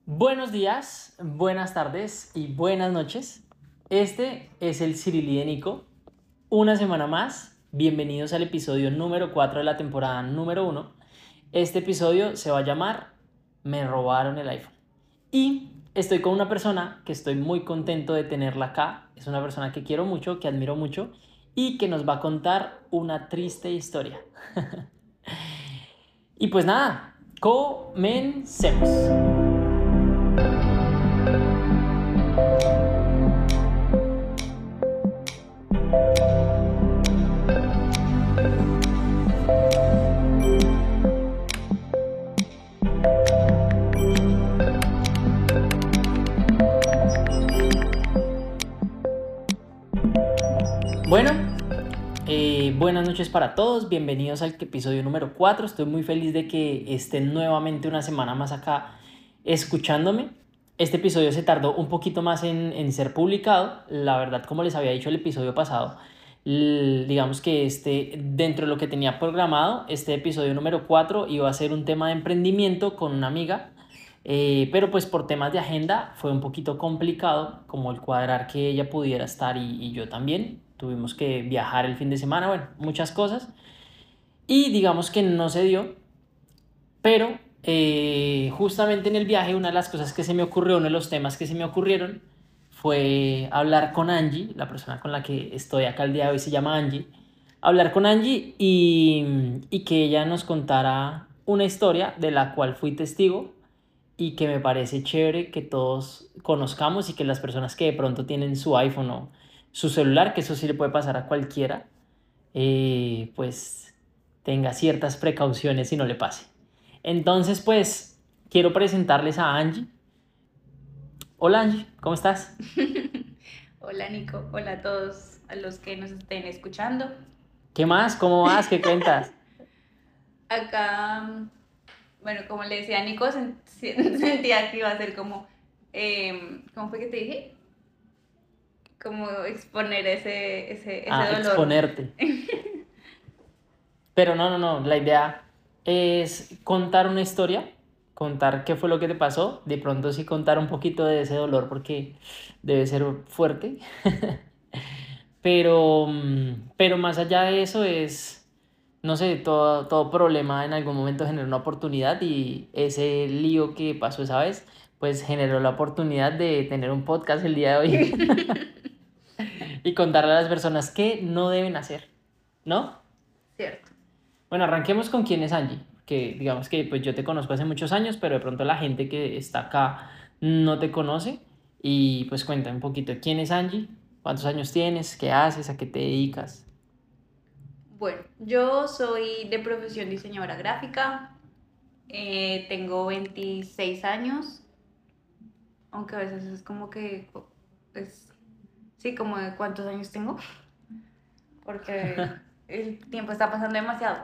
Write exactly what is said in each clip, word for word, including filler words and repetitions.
Buenos días, buenas tardes y buenas noches. Este es el Cirilí de Nico. Una semana más. Bienvenidos al episodio número cuatro de la temporada número uno. Este episodio se va a llamar Me robaron el iPhone. Y estoy con una persona que estoy muy contento de tenerla acá. Es una persona que quiero mucho, que admiro mucho y que nos va a contar una triste historia. Y pues nada, comencemos. Bueno, eh, buenas noches para todos, bienvenidos al episodio número cuatro. Estoy muy feliz de que estén nuevamente una semana más acá escuchándome. Este episodio se tardó un poquito más en, en ser publicado. La verdad, como les había dicho el episodio pasado, l- digamos que este, dentro de lo que tenía programado, este episodio número cuatro iba a ser un tema de emprendimiento con una amiga. Eh, pero pues por temas de agenda fue un poquito complicado, como el cuadrar que ella pudiera estar y, y yo también. Tuvimos que viajar el fin de semana, bueno, muchas cosas. Y digamos que no se dio, pero eh, justamente en el viaje una de las cosas que se me ocurrió, uno de los temas que se me ocurrieron fue hablar con Angie, la persona con la que estoy acá el día de hoy se llama Angie, hablar con Angie y, y que ella nos contara una historia de la cual fui testigo y que me parece chévere que todos conozcamos y que las personas que de pronto tienen su iPhone o su celular, que eso sí le puede pasar a cualquiera, eh, pues tenga ciertas precauciones y no le pase. Entonces, pues, quiero presentarles a Angie. Hola Angie, ¿cómo estás? Hola Nico, hola a todos a los que nos estén escuchando. ¿Qué más? ¿Cómo vas? ¿Qué cuentas? Acá, bueno, como le decía a Nico, sen- sen- sentía que iba a ser como, eh, ¿cómo fue que te dije? Como exponer ese, ese, ese A dolor. exponerte. Pero no, no, no. La idea es contar una historia, contar qué fue lo que te pasó. De pronto sí contar un poquito de ese dolor porque debe ser fuerte. Pero, mm, pero más allá de eso es, no sé, todo, todo problema en algún momento genera una oportunidad y ese lío que pasó esa vez, pues generó la oportunidad de tener un podcast el día de hoy y contarle a las personas qué no deben hacer, ¿no? Cierto. Bueno, arranquemos con quién es Angie, que digamos que pues yo te conozco hace muchos años, pero de pronto la gente que está acá no te conoce y pues cuéntame un poquito, ¿quién es Angie? ¿Cuántos años tienes? ¿Qué haces? ¿A qué te dedicas? Bueno, yo soy de profesión diseñadora gráfica, eh, tengo veintiséis años, aunque a veces es como que, es, sí, como de cuántos años tengo, porque el tiempo está pasando demasiado.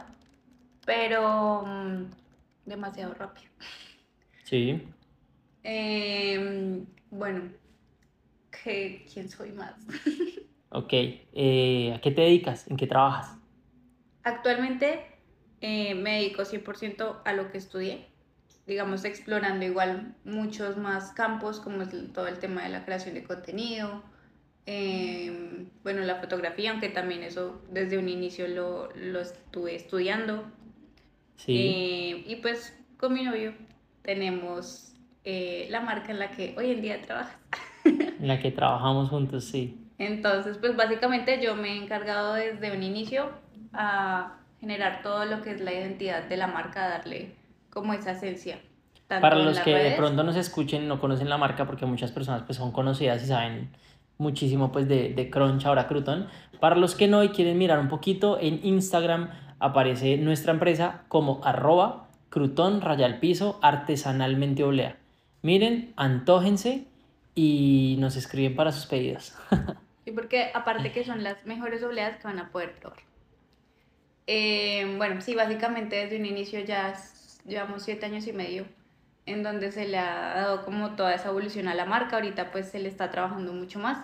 Pero mm, demasiado rápido. Sí, Eh, bueno, ¿qué, ¿quién soy más? ok. Eh, ¿a qué te dedicas? ¿En qué trabajas? Actualmente eh, me dedico cien por ciento a lo que estudié, digamos, explorando igual muchos más campos, como es todo el tema de la creación de contenido, eh, bueno, la fotografía, aunque también eso desde un inicio lo, lo estuve estudiando. Sí, Eh, y pues con mi novio tenemos eh, la marca en la que hoy en día trabajas. en la que trabajamos juntos, sí. Entonces, pues básicamente yo me he encargado desde un inicio a generar todo lo que es la identidad de la marca, darle como esa esencia, Para tanto en los las que de redes. pronto nos escuchen y no conocen la marca, porque muchas personas pues son conocidas y saben muchísimo pues de, de Crunch, ahora Crouton. Para los que no y quieren mirar un poquito, en Instagram aparece nuestra empresa como arroba Crouton rayal piso artesanalmente oblea. Miren, antójense y nos escriben para sus pedidos. Y porque aparte que son las mejores obleas que van a poder probar. Eh, bueno, sí, básicamente desde un inicio ya es- llevamos siete años y medio en donde se le ha dado como toda esa evolución a la marca. Ahorita pues se le está trabajando mucho más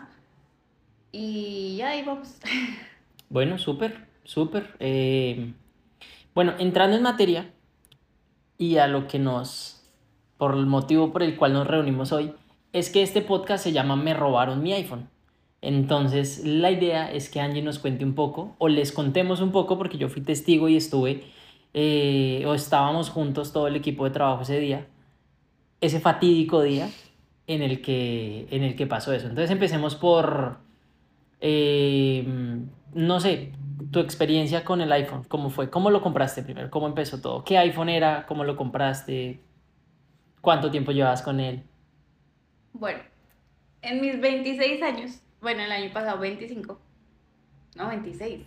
y ya ahí vamos. Bueno, súper, súper. Eh, bueno, entrando en materia y a lo que nos por el motivo por el cual nos reunimos hoy, es que este podcast se llama Me robaron mi iPhone. Entonces, la idea es que Angie nos cuente un poco, o les contemos un poco, porque yo fui testigo y estuve, eh, o estábamos juntos todo el equipo de trabajo ese día, ese fatídico día en el que, en el que pasó eso. Entonces, empecemos por, eh, no sé, tu experiencia con el iPhone, ¿cómo fue? ¿Cómo lo compraste primero? ¿Cómo empezó todo? ¿Qué iPhone era? ¿Cómo lo compraste? ¿Cuánto tiempo llevas con él? Bueno, en mis veintiséis años, bueno, el año pasado veinticinco, no, veintiséis.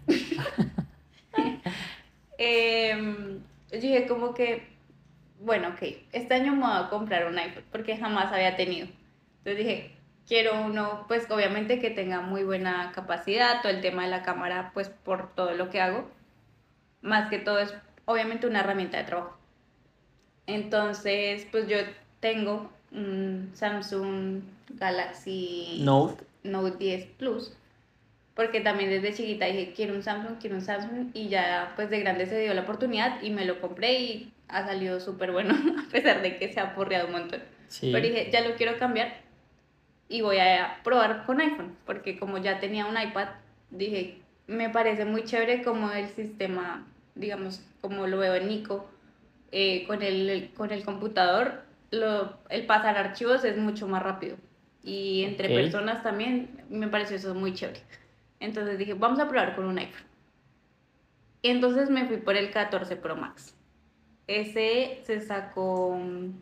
Em, yo dije como que, bueno, ok, este año me voy a comprar un iPhone porque jamás había tenido. Entonces dije, quiero uno, pues obviamente que tenga muy buena capacidad, todo el tema de la cámara, pues por todo lo que hago. Más que todo es obviamente una herramienta de trabajo. Entonces, pues yo tengo un Samsung Galaxy Note. Note diez Plus, porque también desde chiquita dije, quiero un Samsung, quiero un Samsung, y ya pues de grande se dio la oportunidad y me lo compré y ha salido súper bueno, a pesar de que se ha porreado un montón. Pero Sí. dije, ya lo quiero cambiar y voy a probar con iPhone, porque como ya tenía un iPad, dije, me parece muy chévere como el sistema, digamos, como lo veo en Nico, eh, con, el, con el computador, lo, el pasar archivos es mucho más rápido. Y entre Ok. personas también me pareció eso muy chévere. Entonces dije, vamos a probar con un iPhone. Y entonces me fui por el catorce Pro Max. Ese se sacó...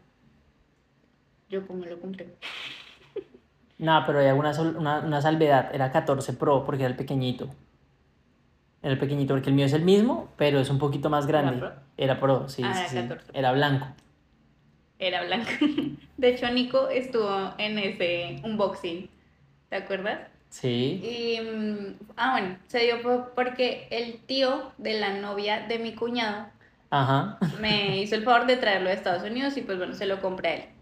¿Yo cómo lo compré? Nada, pero hay alguna sol- una, una salvedad. Era catorce Pro porque era el pequeñito. Era el pequeñito porque el mío es el mismo, pero es un poquito más ¿Era grande. Pro? Era Pro, sí, Ah, sí, era sí. catorce Pro. Era blanco. Era blanco. De hecho, Nico estuvo en ese unboxing, ¿te acuerdas? Sí. Y, mm, ah, bueno, se dio por- porque el tío de la novia de mi cuñado Ajá. me hizo el favor de traerlo de Estados Unidos y pues bueno, se lo compré a él.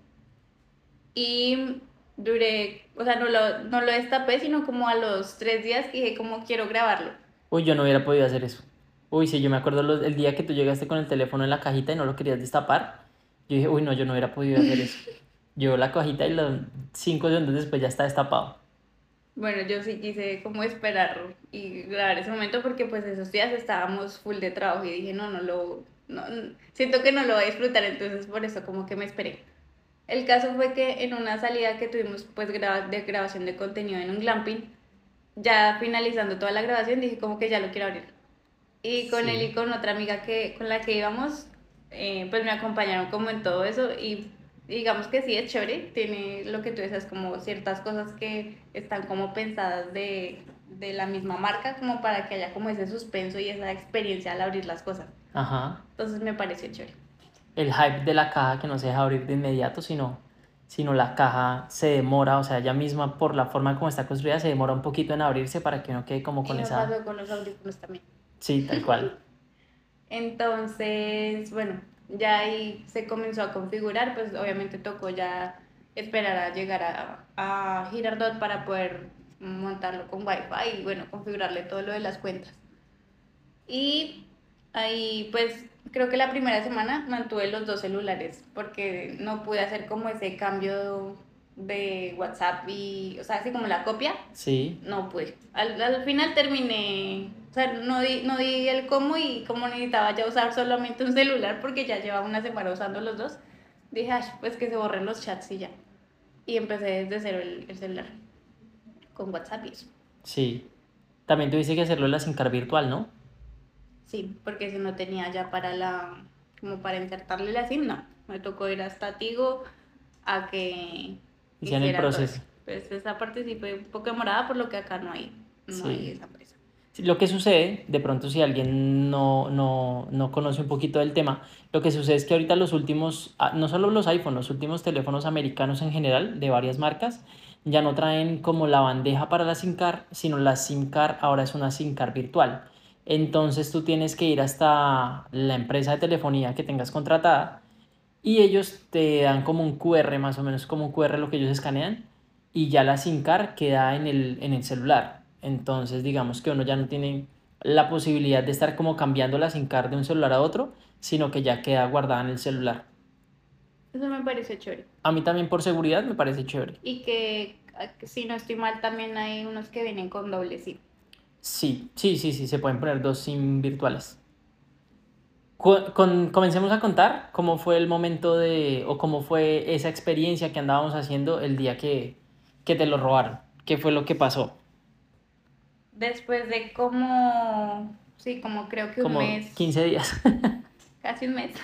Y duré, o sea, no lo, no lo destapé, sino como a los tres días que dije, como quiero grabarlo. Uy, yo no hubiera podido hacer eso. Uy, sí, yo me acuerdo los- el día que tú llegaste con el teléfono en la cajita y no lo querías destapar. Yo dije, uy, no, yo no hubiera podido hacer eso. Yo la cajita y los cinco segundos después ya está destapado. Bueno, yo sí quise como esperar y grabar ese momento porque pues esos días estábamos full de trabajo y dije, no, no lo, no, no- siento que no lo voy a disfrutar, entonces por eso como que me esperé. El caso fue que en una salida que tuvimos pues graba- de grabación de contenido en un glamping, ya finalizando toda la grabación dije como que ya lo quiero abrir. Y con él Sí. y con otra amiga que, con la que íbamos, eh, pues me acompañaron como en todo eso y digamos que sí es chévere, tiene lo que tú dices, como ciertas cosas que están como pensadas de, de la misma marca, como para que haya como ese suspenso y esa experiencia al abrir las cosas. Ajá. Entonces me pareció chévere. El hype de la caja que no se deja abrir de inmediato, sino, sino la caja se demora, o sea, ella misma por la forma como está construida se demora un poquito en abrirse para que uno quede como Y con me esa... pasó con los audífonos también. Sí, tal cual. Entonces, bueno, ya ahí se comenzó a configurar, pues obviamente tocó ya esperar a llegar a, a Girardot para poder montarlo con Wi-Fi y bueno, configurarle todo lo de las cuentas. Y ahí pues creo que la primera semana mantuve los dos celulares porque no pude hacer como ese cambio de WhatsApp y, o sea, así como la copia, Sí. no pude. Al, al final terminé, o sea, no di, no di el cómo y como necesitaba ya usar solamente un celular porque ya llevaba una semana usando los dos, dije, "Ay, pues que se borren los chats y ya". Y empecé desde cero el, el celular, con WhatsApp y eso. Sí. También tuviste que hacerlo en la SIM card virtual, ¿no? Sí, porque si no tenía ya para la, como para insertarle la SIM, no. Me tocó ir hasta Tigo a que Hicieron el hicieran todo eso. proceso. Pues esa parte sí fue un poco demorada, por lo que acá no hay, no hay Sí. esa empresa. Sí, lo que sucede, de pronto si alguien no, no, no conoce un poquito del tema, lo que sucede es que ahorita los últimos, ah, no solo los iPhones, los últimos teléfonos americanos en general, de varias marcas, ya no traen como la bandeja para la SIM card, sino la SIM card ahora es una SIM card virtual. Entonces tú tienes que ir hasta la empresa de telefonía que tengas contratada y ellos te dan como un Q R, más o menos como un Q R lo que ellos escanean, y ya la SIM card queda en el, en el celular. Entonces, digamos que uno ya no tiene la posibilidad de estar como cambiando la SIM card de un celular a otro, sino que ya queda guardada en el celular. Eso me parece chévere. A mí también por seguridad me parece chévere. Y que, que si no estoy mal, también hay unos que vienen con doble SIM. Sí, sí, sí, sí, se pueden poner dos SIM virtuales. Cu- con- comencemos a contar cómo fue el momento de, o cómo fue esa experiencia que andábamos haciendo el día que, que te lo robaron. ¿Qué fue lo que pasó? Después de como, sí, como creo que un Como mes, quince días. casi un mes,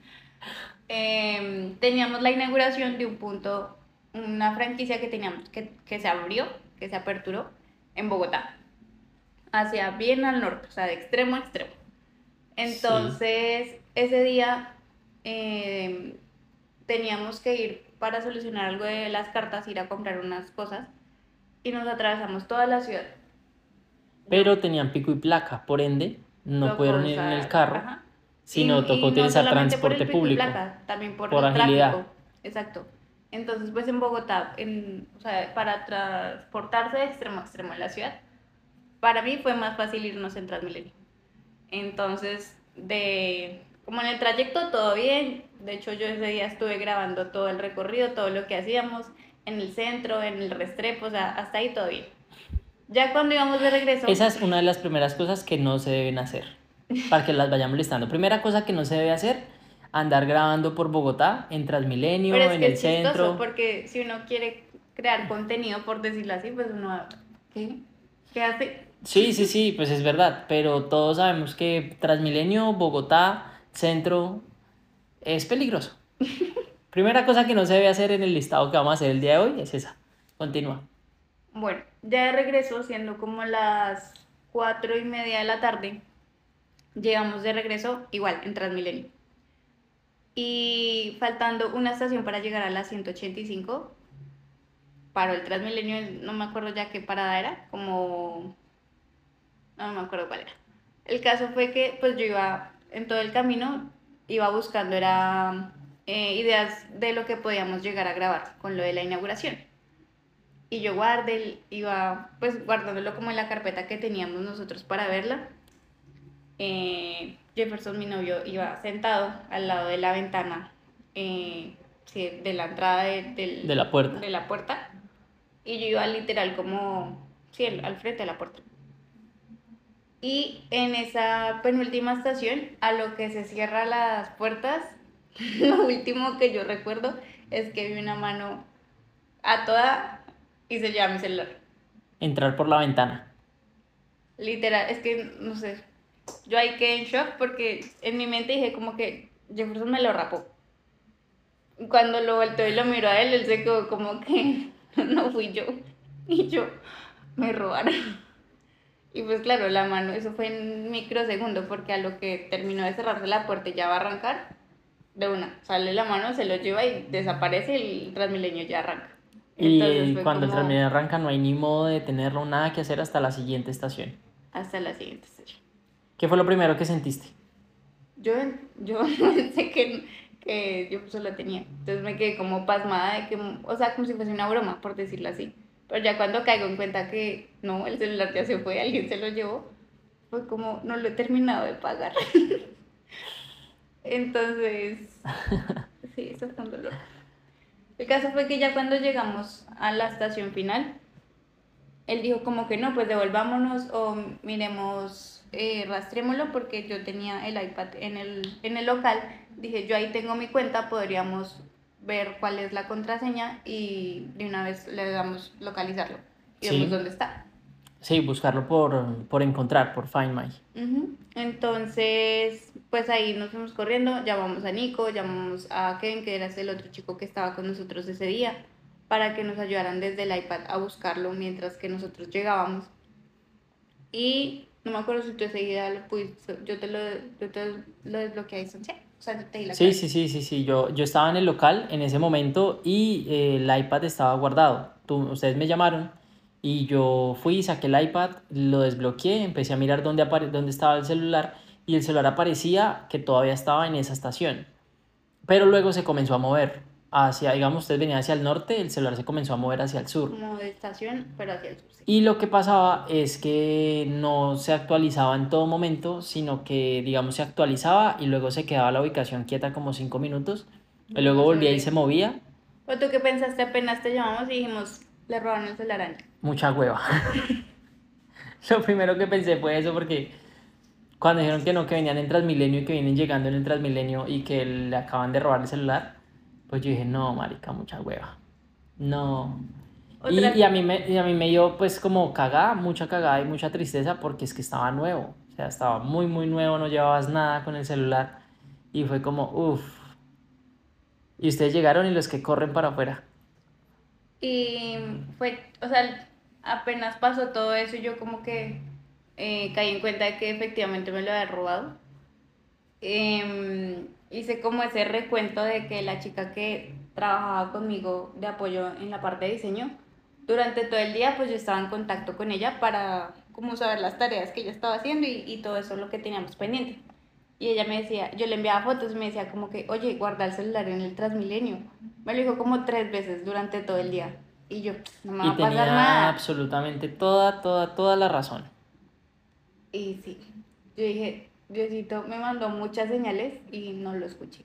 em, teníamos la inauguración de un punto, una franquicia que teníamos, que, que se abrió, que se aperturó en Bogotá, hacia bien al norte, o sea, de extremo a extremo. Sí. Entonces, ese día em, teníamos que ir para solucionar algo de las cartas, ir a comprar unas cosas, y nos atravesamos toda la ciudad. Yo Pero tenían pico y placa, por ende, no tocó pudieron ir en el usar, carro, ajá. sino Y, tocó y no utilizar solamente por el transporte pico y público, placa, también por por el tráfico, agilidad. exacto. Entonces, pues en Bogotá, en, o sea, para transportarse de extremo a extremo en la ciudad, para mí fue más fácil irnos en Transmilenio. Entonces, de, como en el trayecto todo bien, de hecho yo ese día estuve grabando todo el recorrido, todo lo que hacíamos en el centro, en el Restrepo, o sea, hasta ahí todo bien. Ya cuando íbamos de regreso, Esa es una de las primeras cosas que no se deben hacer, para que las vayamos listando. Primera cosa que no se debe hacer, andar grabando por Bogotá, en pero Transmilenio, es en que el es chistoso centro. porque si uno quiere crear contenido, por decirlo así, pues uno, ¿qué? ¿Qué hace? Sí, sí, sí, pues es verdad, pero todos sabemos que Transmilenio, Bogotá, centro, es peligroso. Primera cosa que no se debe hacer en el listado que vamos a hacer el día de hoy es esa. Continúa. Bueno, ya de regreso, siendo como las cuatro y media de la tarde, llegamos de regreso igual en Transmilenio. Y faltando una estación para llegar a la ciento ochenta y cinco, paró el Transmilenio, no me acuerdo ya qué parada era, como... no me acuerdo cuál era. El caso fue que pues yo iba en todo el camino, iba buscando, era eh, ideas de lo que podíamos llegar a grabar con lo de la inauguración. Y yo guardé, iba pues guardándolo como en la carpeta que teníamos nosotros para verla. Eh, Jefferson, mi novio, iba sentado al lado de la ventana, eh, sí, de la entrada de, De del, la puerta. de la puerta, y yo iba literal como, sí, al frente de la puerta. Y en esa penúltima estación, a lo que se cierran las puertas, lo último que yo recuerdo es que vi una mano a toda y se lleva mi celular. Entrar por la ventana. Literal, es que no sé. Yo ahí quedé en shock porque en mi mente dije como que Jefferson me lo rapó. Cuando lo volteó y lo miró a él, él se quedó como que no fui yo. Y yo, me robaron. Y pues claro, la mano, eso fue en microsegundo, porque a lo que terminó de cerrarse la puerta y ya va a arrancar, de una, sale la mano, se lo lleva y desaparece y el Transmilenio ya arranca. Entonces Y fue cuando el como Transmilenio arranca no hay ni modo de tenerlo, nada que hacer hasta la siguiente estación. hasta la siguiente estación. ¿Qué fue lo primero que sentiste? Yo, yo pensé que, que yo solo tenía, entonces me quedé como pasmada de que, o sea, como si fuese una broma, por decirlo así. Pero ya cuando caigo en cuenta que no, el celular ya se fue, alguien se lo llevó, fue como, no lo he terminado de pagar. Entonces, sí, eso fue un dolor. El caso fue que ya cuando llegamos a la estación final, él dijo como que no, pues devolvámonos o miremos, eh, rastrémoslo porque yo tenía el iPad en el, en el local. Dije, yo ahí tengo mi cuenta, podríamos ver cuál es la contraseña y de una vez le damos localizarlo y vemos Sí, dónde está. sí, buscarlo por, por encontrar, por Find My. Ujú. Entonces, pues ahí nos fuimos corriendo, llamamos a Nico, llamamos a Kevin, que era el otro chico que estaba con nosotros ese día, para que nos ayudaran desde el iPad a buscarlo mientras que nosotros llegábamos. Y no me acuerdo si tú ese día lo pudiste, yo te lo, yo te lo desbloqueé a distancia, o sea, yo te di la Sí, clave. sí, sí, sí, sí. Yo, yo estaba en el local en ese momento y eh, el iPad estaba guardado. Tú, ustedes me llamaron y yo fui, saqué el iPad, lo desbloqueé, empecé a mirar dónde, apare- dónde estaba el celular y el celular aparecía que todavía estaba en esa estación. Pero luego se comenzó a mover hacia, digamos, ustedes venían hacia el norte, el celular se comenzó a mover hacia el sur. Como de estación, pero hacia el sur, sí. Y lo que pasaba es que no se actualizaba en todo momento, sino que, digamos, se actualizaba y luego se quedaba la ubicación quieta como cinco minutos Y luego No sé volvía y qué. se movía. ¿O tú qué pensaste apenas te llamamos y dijimos, le robaron el celular a Ana? Mucha hueva. Lo primero que pensé fue eso porque cuando dijeron que no, que venían en Transmilenio y que vienen llegando en el Transmilenio y que le acaban de robar el celular, pues yo dije, no, marica, mucha hueva. No. Y, y, Otra, a mí me, y a mí me dio pues como cagada, mucha cagada y mucha tristeza porque es que estaba nuevo. O sea, estaba muy, muy nuevo, no llevabas nada con el celular. Y fue como, uff. Y ustedes llegaron y los que corren para afuera. y fue, o sea, apenas pasó todo eso, yo como que eh, caí en cuenta de que efectivamente me lo había robado. Em, hice como ese recuento de que la chica que trabajaba conmigo de apoyo en la parte de diseño, durante todo el día pues yo estaba en contacto con ella para como saber las tareas que ella estaba haciendo y, y todo eso lo que teníamos pendiente. Y ella me decía, yo le enviaba fotos y me decía como que, oye, guarda el celular en el Transmilenio. Me lo dijo como tres veces durante todo el día. Y yo, no me va Y a pasar tenía nada. absolutamente toda, toda, toda la razón. Y sí, yo dije, Diosito me mandó muchas señales y no lo escuché.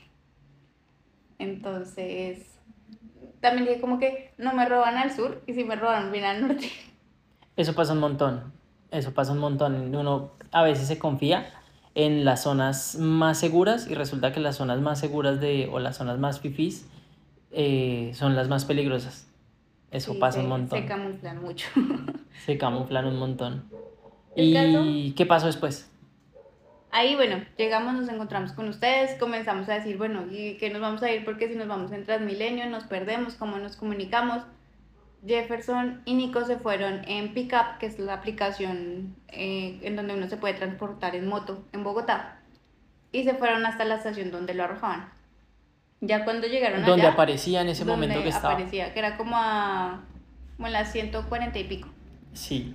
Entonces, también dije como que no me roban al sur y si me roban bien al norte. Eso pasa un montón. Eso pasa un montón. Uno a veces se confía en las zonas más seguras y resulta que las zonas más seguras de, o las zonas más fifís eh, son las más peligrosas. Eso Sí, pasa un se, se montón. camuflan mucho. Se camuflan un montón. El caso, ¿Y qué pasó después? ahí bueno, llegamos, nos encontramos con ustedes, comenzamos a decir, bueno, ¿y qué nos vamos a ir? Porque si nos vamos en Transmilenio nos perdemos, ¿cómo nos comunicamos? Jefferson y Nico se fueron en Pickup, que es la aplicación eh, en donde uno se puede transportar en moto en Bogotá, y se fueron hasta la estación donde lo arrojaban. Ya cuando llegaron Donde allá, aparecía en ese momento que donde estaba. aparecía, que era como a, como en las ciento cuarenta y pico. Sí.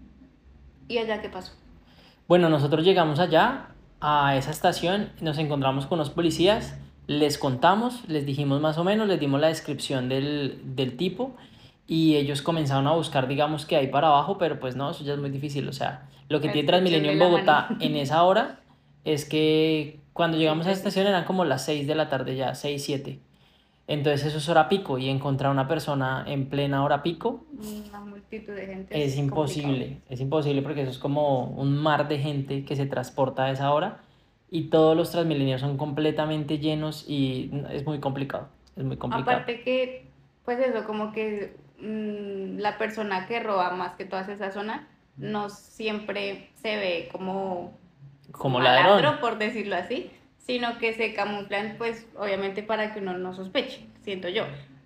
¿Y allá qué pasó? Bueno, nosotros llegamos allá a esa estación, nos encontramos con los policías, les contamos, les dijimos más o menos, les dimos la descripción del, del tipo y ellos comenzaron a buscar, digamos que ahí para abajo, pero pues no, eso ya es muy difícil. O sea, lo que tiene Transmilenio Estrechenle en la mano. Bogotá en esa hora es que cuando Sí, llegamos a esa preciso. estación eran como las seis de la tarde ya, seis siete. Entonces eso es hora pico y encontrar a una persona en plena hora pico Una multitud de gente es es complicado. imposible, es imposible porque eso es como un mar de gente que se transporta a esa hora y todos los Transmilenios son completamente llenos y es muy complicado, es muy complicado. Aparte que, pues eso, como que mmm, la persona que roba más que toda esa zona no siempre se ve como Como ladrón. malandro, por decirlo así, sino que se camuflan, pues obviamente para que uno no sospeche, siento yo.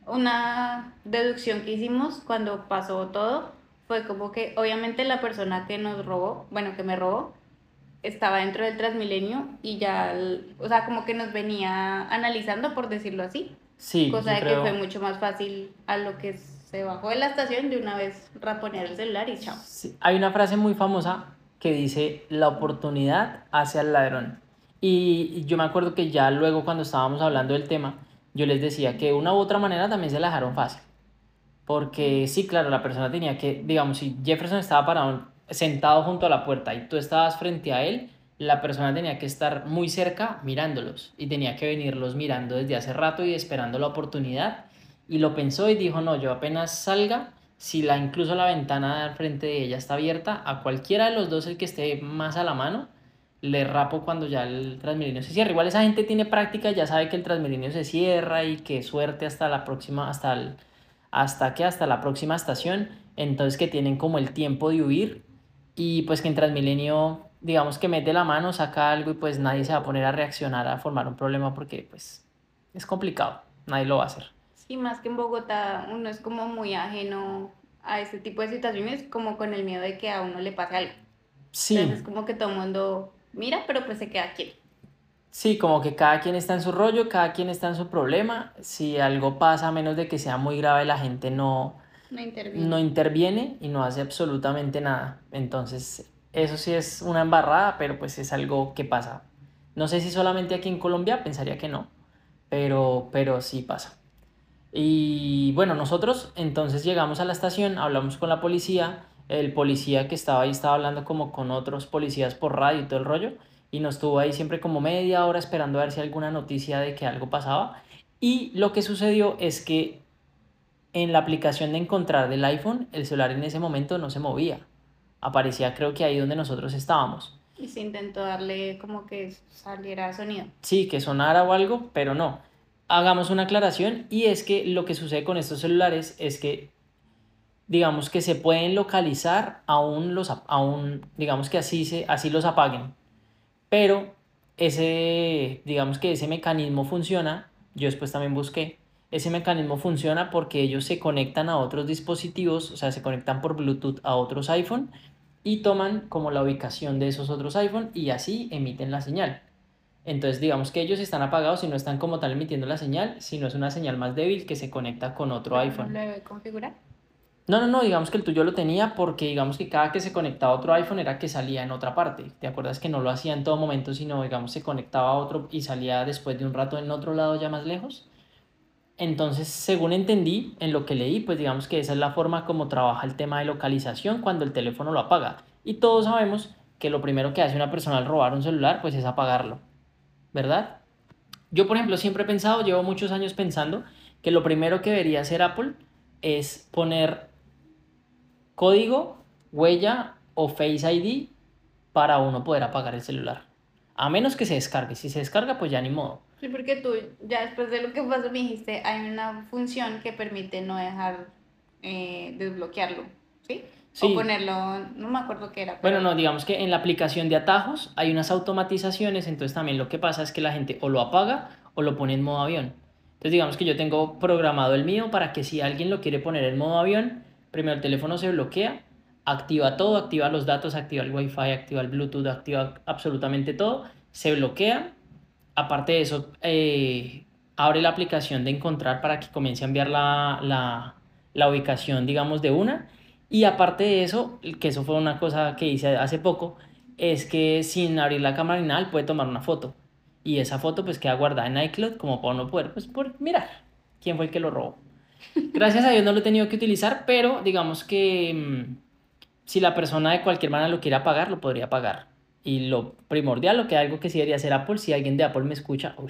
Una deducción que hicimos cuando pasó todo fue como que obviamente la persona que nos robó, bueno, que me robó, estaba dentro del Transmilenio y ya, o sea, como que nos venía analizando, por decirlo así, Sí, cosa yo de que fue creo. mucho más fácil a lo que se bajó de la estación de una vez raponear el celular y chao. Sí, hay una frase muy famosa que dice, la oportunidad hace al ladrón. Y yo me acuerdo que ya luego cuando estábamos hablando del tema, yo les decía que de una u otra manera también se la dejaron fácil. Porque sí, claro, la persona tenía que, digamos, si Jefferson estaba parado, sentado junto a la puerta y tú estabas frente a él, la persona tenía que estar muy cerca mirándolos y tenía que venirlos mirando desde hace rato y esperando la oportunidad. Y lo pensó y dijo, no, yo apenas salga, si la incluso la ventana al frente de ella está abierta, a cualquiera de los dos, el que esté más a la mano, le rapo cuando ya el Transmilenio se cierra. Igual esa gente tiene práctica, ya sabe que el Transmilenio se cierra y que suerte hasta la próxima, hasta el hasta que hasta la próxima estación, entonces que tienen como el tiempo de huir y pues que en Transmilenio digamos que mete la mano, saca algo y pues nadie se va a poner a reaccionar a formar un problema porque pues es complicado, nadie lo va a hacer. Sí, más que en Bogotá, uno es como muy ajeno a este tipo de situaciones, como con el miedo de que a uno le pase algo. Entonces Sí, es como que todo el mundo mira, pero pues se queda quieto. sí, como que cada quien está en su rollo, cada quien está en su problema, si algo pasa a menos de que sea muy grave la gente no No no interviene. interviene y no hace absolutamente nada. Entonces, eso sí es una embarrada, pero pues es algo que pasa. No sé si solamente aquí en Colombia, pensaría que no, pero, pero sí pasa. Y bueno, nosotros entonces llegamos a la estación, hablamos con la policía, el policía que estaba ahí estaba hablando como con otros policías por radio y todo el rollo, y nos tuvo ahí siempre como media hora esperando a ver si alguna noticia de que algo pasaba. Y lo que sucedió es que en la aplicación de encontrar del iPhone, el celular en ese momento no se movía. Aparecía creo que ahí donde nosotros estábamos. Y se intentó darle como que saliera sonido. Sí, que sonara o algo, pero no. Hagamos una aclaración y es que lo que sucede con estos celulares es que digamos que se pueden localizar aún los aún digamos que así se así los apaguen, pero ese digamos que ese mecanismo funciona, yo después también busqué, ese mecanismo funciona porque ellos se conectan a otros dispositivos, o sea, se conectan por Bluetooth a otros iPhone y toman como la ubicación de esos otros iPhone y así emiten la señal. Entonces, digamos que ellos están apagados y no están como tal emitiendo la señal, sino es una señal más débil que se conecta con otro Pero no iPhone. lo debe configurar. No, no, no, digamos que el tuyo lo tenía porque digamos que cada que se conectaba a otro iPhone era que salía en otra parte. ¿Te acuerdas que no lo hacía en todo momento, sino digamos se conectaba a otro y salía después de un rato en otro lado ya más lejos? Entonces, según entendí en lo que leí, pues digamos que esa es la forma como trabaja el tema de localización cuando el teléfono lo apaga. Y todos sabemos que lo primero que hace una persona al robar un celular, pues es apagarlo, ¿verdad? Yo, por ejemplo, siempre he pensado, llevo muchos años pensando, que lo primero que debería hacer Apple es poner código, huella o Face I D para uno poder apagar el celular. A menos que se descargue. Si se descarga, pues ya ni modo. Sí, porque tú ya después de lo que pasó me dijiste, hay una función que permite no dejar eh, desbloquearlo, ¿sí? O Sí, ponerlo, no me acuerdo qué era, bueno, pero no, digamos que en la aplicación de atajos hay unas automatizaciones, entonces también lo que pasa es que la gente o lo apaga o lo pone en modo avión. Entonces digamos que yo tengo programado el mío para que si alguien lo quiere poner en modo avión, primero el teléfono se bloquea, activa todo, activa los datos, activa el Wi-Fi, activa el Bluetooth, activa absolutamente todo, se bloquea. Aparte de eso, eh, abre la aplicación de encontrar para que comience a enviar la, la, la ubicación, digamos, de una. Y aparte de eso, que eso fue una cosa que hice hace poco, es que sin abrir la cámara ni nada, él puede tomar una foto. Y esa foto pues queda guardada en iCloud como para no poder, pues, por mirar quién fue el que lo robó. Gracias a Dios no lo he tenido que utilizar, pero digamos que mmm, si la persona de cualquier manera lo quiere apagar, lo podría apagar. Y lo primordial, lo que algo que sí debería hacer Apple, si alguien de Apple me escucha, uy,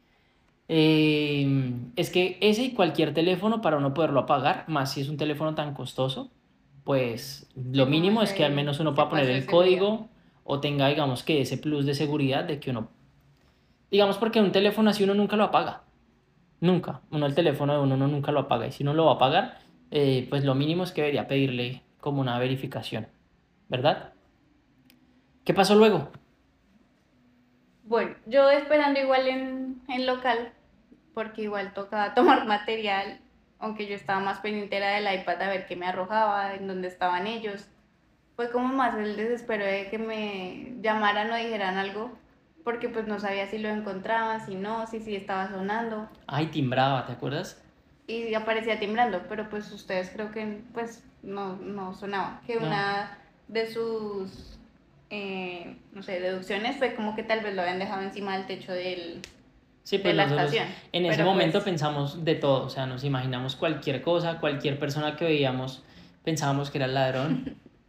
eh, es que ese y cualquier teléfono para uno poderlo apagar, más si es un teléfono tan costoso, pues lo sí, como mínimo es que al ese, menos uno ese pueda poner paso de el seguridad. código o tenga, digamos, que ese plus de seguridad de que uno, digamos, porque un teléfono así uno nunca lo apaga, nunca, uno el teléfono de uno, uno nunca lo apaga y si uno lo va a apagar, eh, pues lo mínimo es que debería pedirle como una verificación, ¿verdad? ¿Qué pasó luego? Bueno, yo esperando igual en, en local, porque igual tocaba tomar material, aunque yo estaba más pendiente era del iPad a ver qué me arrojaba, en dónde estaban ellos. Fue como más el desespero de que me llamaran o dijeran algo, porque pues no sabía si lo encontraban, si no, si sí estaba sonando. Ay, timbraba, ¿te acuerdas? Y aparecía timbrando, pero pues ustedes creo que pues no, no sonaba. Que No. una de sus, eh, no sé, deducciones fue como que tal vez lo habían dejado encima del techo del, Sí, de pues la nosotros estación. en ese Pero momento pues pensamos de todo, o sea, nos imaginamos cualquier cosa, cualquier persona que veíamos, pensábamos que era el ladrón.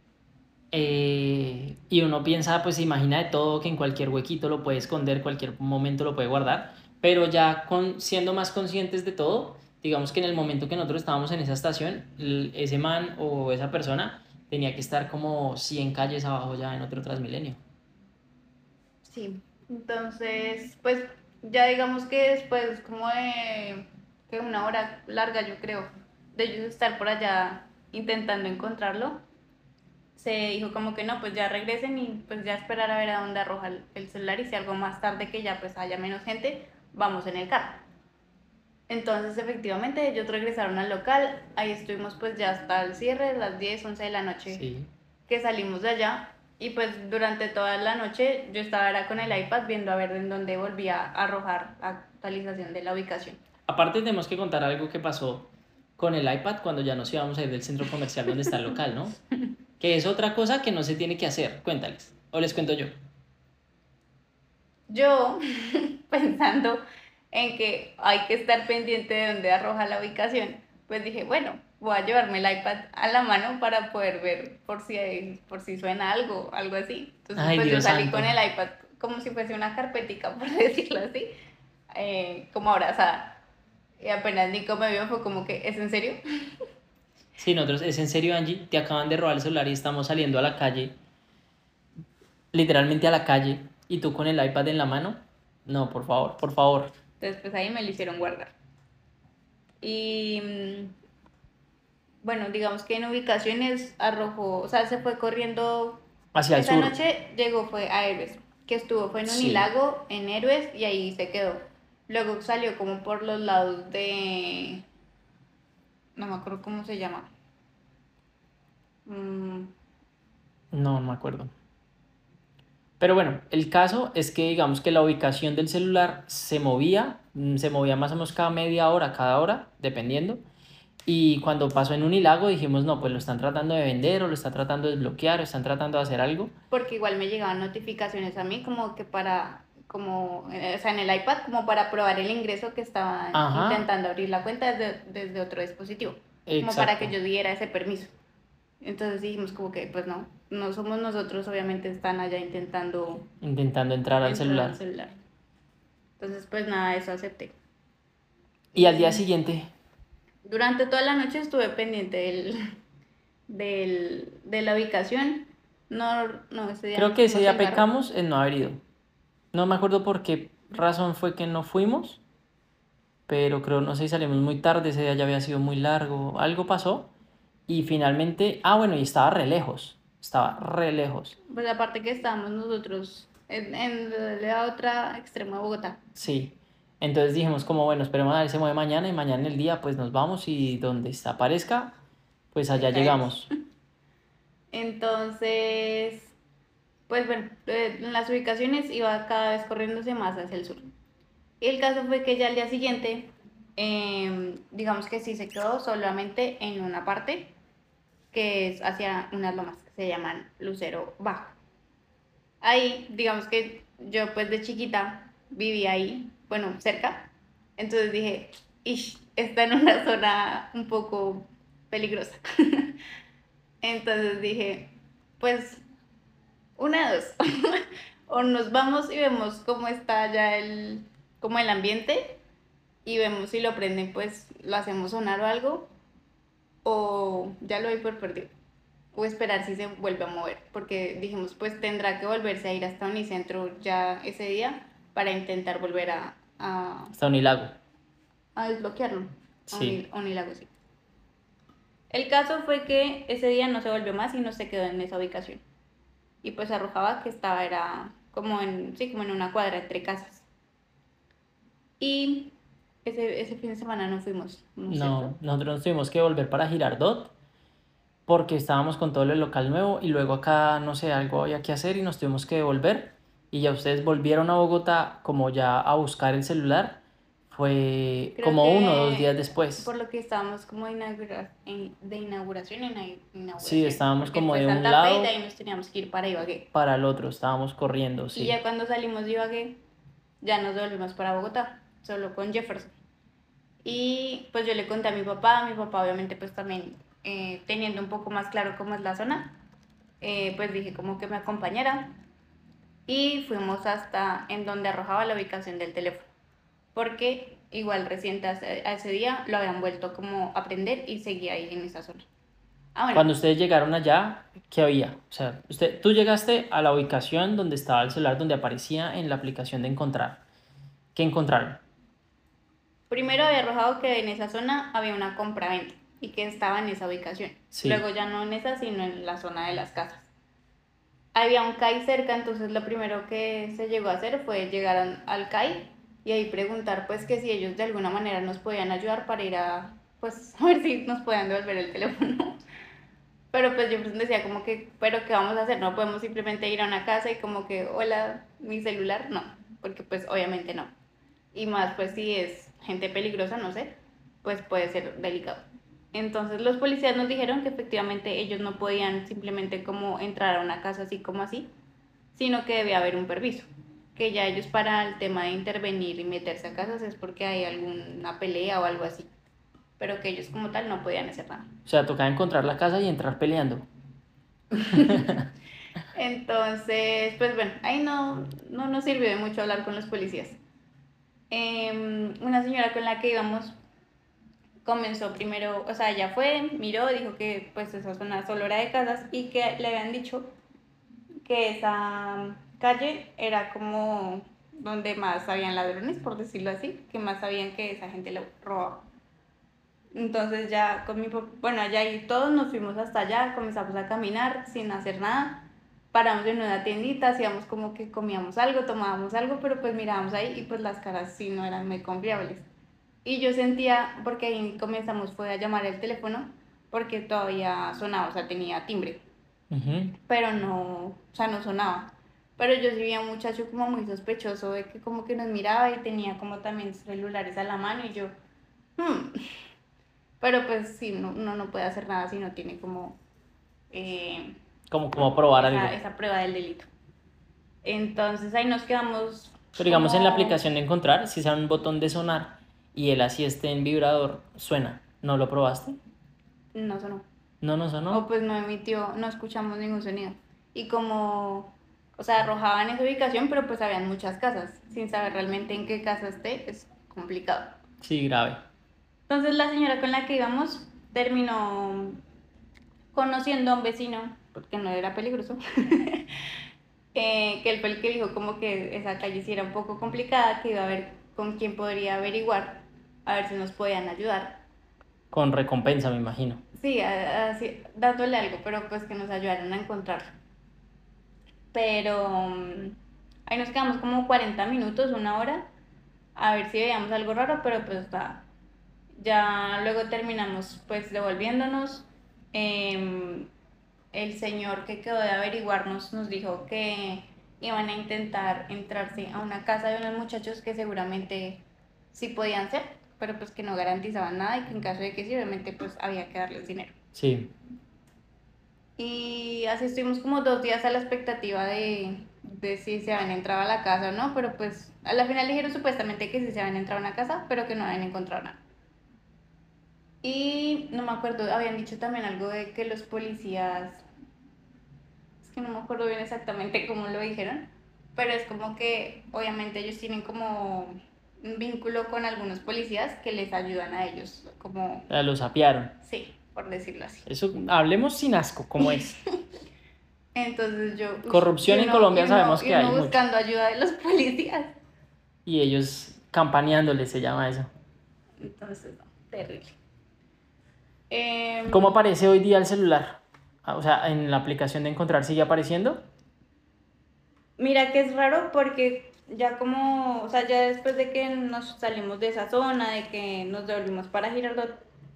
Eh, y uno piensa, pues se imagina de todo, que en cualquier huequito lo puede esconder, cualquier momento lo puede guardar, pero ya con, siendo más conscientes de todo, digamos que en el momento que nosotros estábamos en esa estación, el- ese man o esa persona tenía que estar como cien calles abajo ya en otro Transmilenio. sí. Entonces, pues ya digamos que después como de que una hora larga yo creo, de ellos estar por allá intentando encontrarlo, se dijo como que no, pues ya regresen y pues ya esperar a ver a dónde arroja el, el celular y si algo más tarde que ya pues haya menos gente, vamos en el carro. Entonces efectivamente ellos regresaron al local, ahí estuvimos pues ya hasta el cierre, las diez once de la noche Sí. que salimos de allá y pues durante toda la noche yo estaba era con el iPad viendo a ver en dónde volvía a arrojar actualización de la ubicación. Aparte tenemos que contar algo que pasó con el iPad cuando ya nos íbamos a ir del centro comercial donde está el local, ¿no? Que es otra cosa que no se tiene que hacer. Cuéntales. O les cuento yo. Yo pensando en que hay que estar pendiente de dónde arroja la ubicación, pues dije, bueno, voy a llevarme el iPad a la mano para poder ver por si, hay, por si suena algo, algo así. Entonces, Ay, pues yo Dios salí con santo. el iPad como si fuese una carpetica, por decirlo así, eh, como abrazada. Y apenas Nico me vio, fue como que, ¿es en serio? Sí, nosotros, es en serio, Angie, te acaban de robar el celular y estamos saliendo a la calle, literalmente a la calle, y tú con el iPad en la mano. No, por favor, por favor. Entonces, pues ahí me lo hicieron guardar. Y mm, bueno, digamos que en ubicaciones arrojó, o sea, se fue corriendo. Hacia el Esa sur. noche llegó, fue a Héroes, que estuvo, fue en Sí. Unilago, en Héroes, y ahí se quedó. Luego salió como por los lados de, no me acuerdo cómo se llama. Mm, No, no me acuerdo. Pero bueno, el caso es que digamos que la ubicación del celular se movía, mm, se movía más o menos cada media hora, cada hora, dependiendo. Y cuando pasó en Unilago dijimos, no, pues lo están tratando de vender o lo están tratando de desbloquear o están tratando de hacer algo. porque igual me llegaban notificaciones a mí como que para, como, eh, o sea, en el iPad, como para probar el ingreso que estaban Ajá, intentando abrir la cuenta desde, desde otro dispositivo, como para que exacto. yo diera ese permiso. Entonces dijimos como que, pues no, no somos nosotros, obviamente están allá intentando Intentando entrar al entrar al celular. celular. Entonces, pues nada, eso acepté. Y al día Y siguiente, durante toda la noche estuve pendiente del, del, de la ubicación. No, no, ese día creo no que ese pusimos día el carro. pecamos en no haber ido. No me acuerdo por qué razón fue que no fuimos, pero creo, no sé si salimos muy tarde, ese día ya había sido muy largo, algo pasó. Y finalmente, ah, bueno, y estaba re lejos, estaba re lejos. Pues aparte que estábamos nosotros en, en la otra extremo de Bogotá. Sí. Entonces dijimos como, bueno, esperemos a ver si se mueve mañana y mañana en el día pues nos vamos y donde aparezca, pues Le allá caemos. llegamos. Entonces, pues bueno, eh, en las ubicaciones iba cada vez corriéndose más hacia el sur. Y el caso fue que ya al día siguiente, eh, digamos que sí se quedó solamente en una parte, que es hacia unas lomas que se llaman Lucero Bajo. Ahí, digamos que yo pues de chiquita viví ahí, bueno, cerca. Entonces dije, ish, está en una zona un poco peligrosa. Entonces dije, pues una de dos. O nos vamos y vemos cómo está ya el, como el ambiente y vemos si lo prenden, pues lo hacemos sonar o algo, o ya lo doy por perdido. O esperar si se vuelve a mover, porque dijimos, pues tendrá que volverse a ir hasta Unicentro ya ese día para intentar volver a, a, Hasta Unilago. a desbloquearlo, a, Sí. a Unilago, sí. El caso fue que ese día no se volvió más y no se quedó en esa ubicación. Y pues arrojaba que estaba, era como en, sí, como en una cuadra entre casas. Y ese, ese fin de semana no fuimos, ¿no es cierto? No, nosotros nos tuvimos que volver para Girardot porque estábamos con todo el local nuevo y luego acá, no sé, algo había que hacer y nos tuvimos que devolver y ya ustedes volvieron a Bogotá como ya a buscar el celular, fue Creo como uno o dos días que por después. lo que estábamos como de, inaugura, de inauguración en Sí, inauguración, estábamos porque como fue de un Santa Fe y de ahí lado nos teníamos que ir para Ibagué. para el otro, estábamos corriendo, Y sí. ya cuando salimos de Ibagué, ya nos volvimos para Bogotá, solo con Jefferson. Y pues yo le conté a mi papá, mi papá obviamente pues también eh, teniendo un poco más claro cómo es la zona, eh, pues dije como que me acompañara y fuimos hasta en donde arrojaba la ubicación del teléfono, porque igual reciente a ese día lo habían vuelto como a prender y seguía ahí en esa zona. Ah, bueno, Cuando ustedes llegaron allá, ¿qué había? O sea, usted, tú llegaste a la ubicación donde estaba el celular, donde aparecía en la aplicación de encontrar. ¿Qué encontraron? primero había arrojado que en esa zona había una compraventa y que estaba en esa ubicación. Luego Sí. ya no en esa, sino en la zona de las casas. Había un C A I cerca, entonces lo primero que se llegó a hacer fue llegar al C A I y ahí preguntar pues que si ellos de alguna manera nos podían ayudar para ir a, pues a ver si nos podían devolver el teléfono. Pero pues yo decía como que, pero ¿qué vamos a hacer? No podemos simplemente ir a una casa y como que, hola, mi celular, no, porque pues obviamente no. Y más pues si es gente peligrosa, no sé, pues puede ser delicado. Entonces los policías nos dijeron que efectivamente ellos no podían simplemente como entrar a una casa así como así, sino que debía haber un permiso. Que ya ellos para el tema de intervenir y meterse a casas es porque hay alguna pelea o algo así. Pero que ellos como tal no podían hacer nada. O sea, tocaba encontrar la casa y entrar peleando. Entonces, pues bueno, ahí no, no nos sirvió de mucho hablar con los policías. Eh, una señora con la que íbamos comenzó primero, o sea, ella fue, miró, dijo que pues esa zona solo era de casas y que le habían dicho que esa calle era como donde más habían ladrones, por decirlo así, que más sabían que esa gente lo robaba. Entonces ya con mi papá, bueno, allá y todos nos fuimos hasta allá, comenzamos a caminar sin hacer nada, paramos en una tiendita, hacíamos como que comíamos algo, tomábamos algo, pero pues mirábamos ahí y pues las caras sí no eran muy confiables. Y yo sentía, porque ahí comenzamos fue a llamar el teléfono, porque todavía sonaba, o sea, tenía timbre, Ujú. pero no, o sea, no sonaba. Pero yo sí vi a un muchacho como muy sospechoso de que como que nos miraba y tenía como también celulares a la mano y yo, hmm. Pero pues sí, no, uno no puede hacer nada si no tiene como eh, Como, como probar esa, algo. esa prueba del delito. Entonces ahí nos quedamos Pero digamos en la como, aplicación de encontrar, si sea un botón de sonar y él así esté en vibrador, suena. ¿No lo probaste? no sonó. No, no O sonó. pues no emitió, no escuchamos ningún sonido. Y como, o sea, arrojaban esa ubicación, pero pues habían muchas casas. Sin saber realmente en qué casa esté, es complicado. Sí, grave. Entonces la señora con la que íbamos terminó conociendo a un vecino, porque no era peligroso, eh, que él fue el que dijo como que esa calle sí era un poco complicada, que iba a ver con quién podría averiguar, a ver si nos podían ayudar. Con recompensa, me imagino. Sí, así, dándole algo, pero pues que nos ayudaran a encontrarlo. Pero um, ahí nos quedamos como cuarenta minutos, una hora, a ver si veíamos algo raro, pero pues nada. Ya luego terminamos pues devolviéndonos. Eh, el señor que quedó de averiguarnos nos dijo que iban a intentar entrarse a una casa de unos muchachos que seguramente sí podían ser, pero pues que no garantizaban nada y que en caso de que sí, obviamente pues había que darles dinero. Sí. Y así estuvimos como dos días a la expectativa de, de si se habían entrado a la casa o no, pero pues a la final dijeron supuestamente que sí se habían entrado a una casa, pero que no habían encontrado nada. Y no me acuerdo, habían dicho también algo de que los policías, es que no me acuerdo bien exactamente cómo lo dijeron, pero es como que obviamente ellos tienen como un vínculo con algunos policías que les ayudan a ellos, como, O sea, lo sapearon. sí, por decirlo así. Eso, hablemos sin asco, como es. Entonces yo, ush, y Corrupción en uno, y Colombia uno, sabemos y que hay uno mucho. buscando ayuda de los policías. Y ellos campaneándole se llama eso. Entonces, no, terrible. Eh, ¿Cómo aparece hoy día el celular? Ah, o sea, en la aplicación de encontrar sigue apareciendo. Mira que es raro porque ya como, o sea, ya después de que nos salimos de esa zona, de que nos devolvimos para Girardot,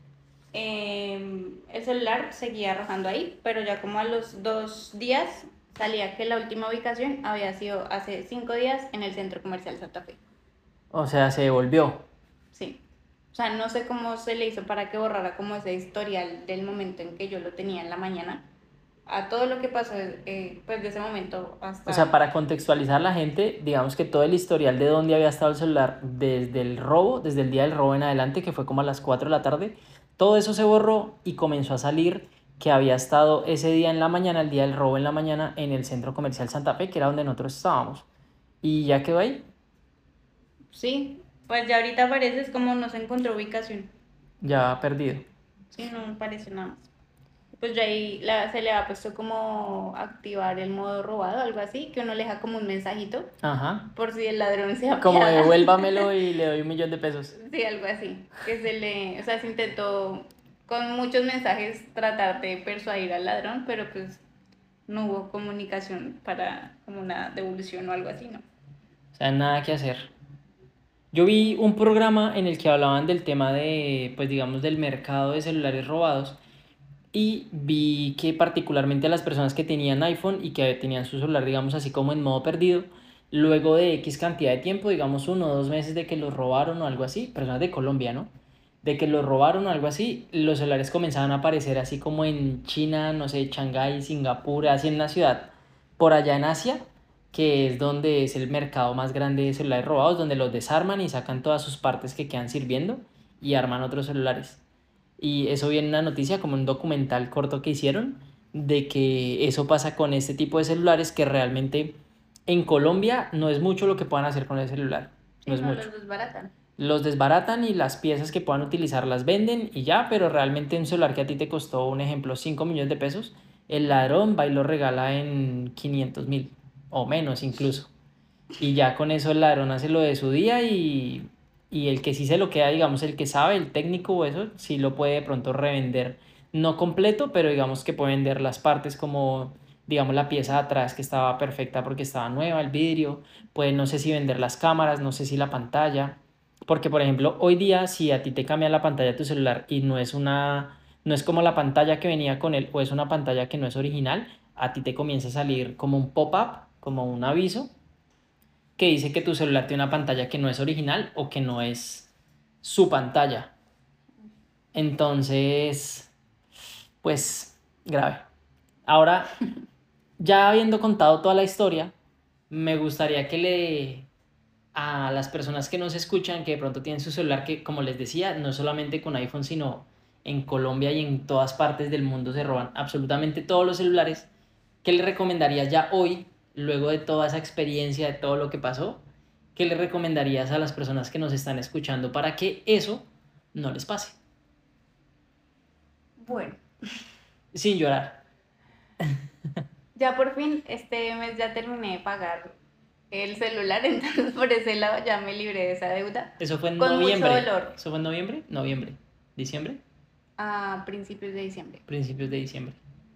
eh, el celular seguía arrojando ahí, pero ya como a los dos días salía que la última ubicación había sido hace cinco días en el Centro Comercial Santa Fe. O sea, se devolvió. Sí. O sea, no sé cómo se le hizo para que borrara como ese historial del momento en que yo lo tenía en la mañana a todo lo que pasó eh, pues de ese momento O sea, hasta... para contextualizar a la gente, digamos que todo el historial de dónde había estado el celular desde el robo, desde el día del robo en adelante, que fue como a las cuatro de la tarde, todo eso se borró y comenzó a salir que había estado ese día en la mañana, el día del robo en la mañana, en el Centro Comercial Santa Fe, que era donde nosotros estábamos. Y ya quedó ahí, Sí, pues ya ahorita aparece es como no se encontró ubicación. ya perdido. Sí, no me parece nada más. Pues ya ahí la- se le ha puesto como activar el modo robado, algo así, que uno le deja como un mensajito Ajá. por si el ladrón se Como apiada. devuélvamelo y le doy un millón de pesos. Sí, algo así. Que se le, o sea, se intentó con muchos mensajes tratar de persuadir al ladrón, pero pues no hubo comunicación para como una devolución o algo así, ¿no? O sea, nada que hacer. Yo vi un programa en el que hablaban del tema de, pues digamos, del mercado de celulares robados y vi que particularmente a las personas que tenían iPhone y que tenían su celular, digamos, así como en modo perdido, luego de X cantidad de tiempo, digamos uno o dos meses de que los robaron o algo así, personas de Colombia, ¿no? De que los robaron o algo así, los celulares comenzaban a aparecer así como en China, no sé, Shanghái, Singapur, así en una ciudad por allá en Asia, que es donde es el mercado más grande de celulares robados, donde los desarman y sacan todas sus partes que quedan sirviendo y arman otros celulares. Y eso viene en una noticia, como un documental corto que hicieron, de que eso pasa con este tipo de celulares que realmente en Colombia no es mucho lo que puedan hacer con el celular. Sí, No es no mucho. los desbaratan. Los desbaratan y las piezas que puedan utilizar las venden y ya, pero realmente un celular que a ti te costó, un ejemplo, cinco millones de pesos, el ladrón va y lo regala en quinientos mil o menos incluso. Y ya con eso el ladrón hace lo de su día y, y el que sí se lo queda, digamos, el que sabe, el técnico o eso, sí lo puede de pronto revender. No completo, pero digamos que puede vender las partes como, digamos, la pieza de atrás que estaba perfecta porque estaba nueva, el vidrio. Puede, no sé si vender las cámaras, no sé si la pantalla. Porque, por ejemplo, hoy día, si a ti te cambia la pantalla de tu celular y no es una, no es como la pantalla que venía con él o es una pantalla que no es original, a ti te comienza a salir como un pop-up, como un aviso que dice que tu celular tiene una pantalla que no es original o que no es su pantalla. Entonces, pues, grave. Ahora, ya habiendo contado toda la historia, me gustaría que le a las personas que nos escuchan, que de pronto tienen su celular, que como les decía, no solamente con iPhone, sino en Colombia y en todas partes del mundo se roban absolutamente todos los celulares, ¿qué le recomendarías ya hoy, luego de toda esa experiencia, de todo lo que pasó? ¿Qué le recomendarías a las personas que nos están escuchando para que eso no les pase? Bueno, Sin llorar. ya por fin este mes ya terminé de pagar el celular, entonces por ese lado ya me libré de esa deuda. Eso fue en Con mucho noviembre. dolor. ¿Eso fue en noviembre? Noviembre. ¿Diciembre? A principios de diciembre. Principios de diciembre.